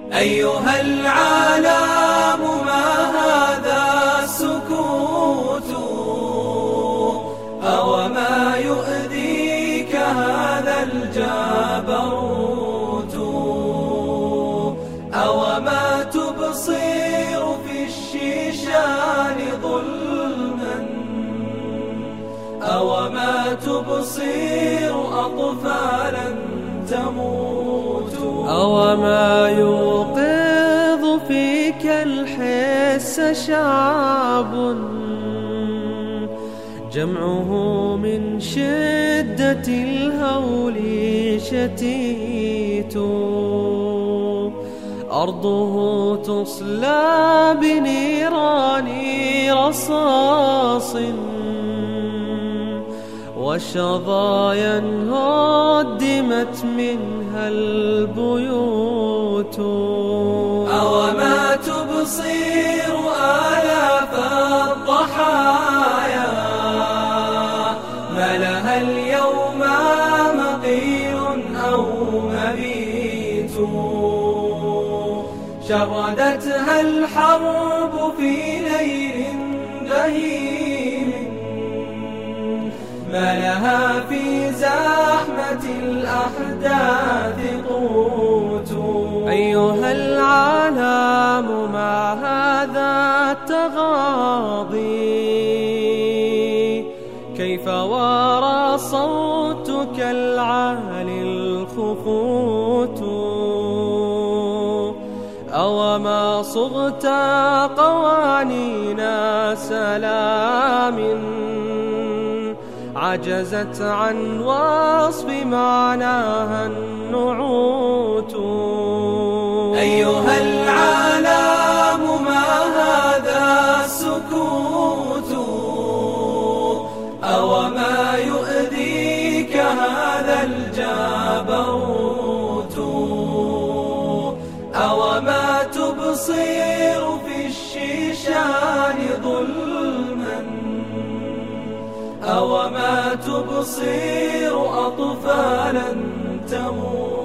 أيها العالم ما هذا السكوت، أوما يؤذيك هذا الجبروت، أوما تبصر في الشيشان ظلما، أوما تبصر أطفالا تموت، أوما يوقظ فيك الحس شعب جمعه من شدة الهول شتيت، أرضه تصلى بنيران رصاص والشظايا هدمت منها البيوت، أوما تبصر آلاف الضحايا ما لها اليوم مقيل أو مبيت، شردتها الحرب في ليل بهيم ما لها في زحمة الأحداث قوت. أيها العالم ما هذا التغاضي، كيف وارى صوتك العالي الخفوت، أوما صغت قوانين سلام عجزت عن وصف معناها النعوت. أيها العالم ما هذا السكوت، أوما يؤذيك هذا الجبروت، أوما تبصر في الشيشان ظلما، أوما تبصر أطفالا تموت.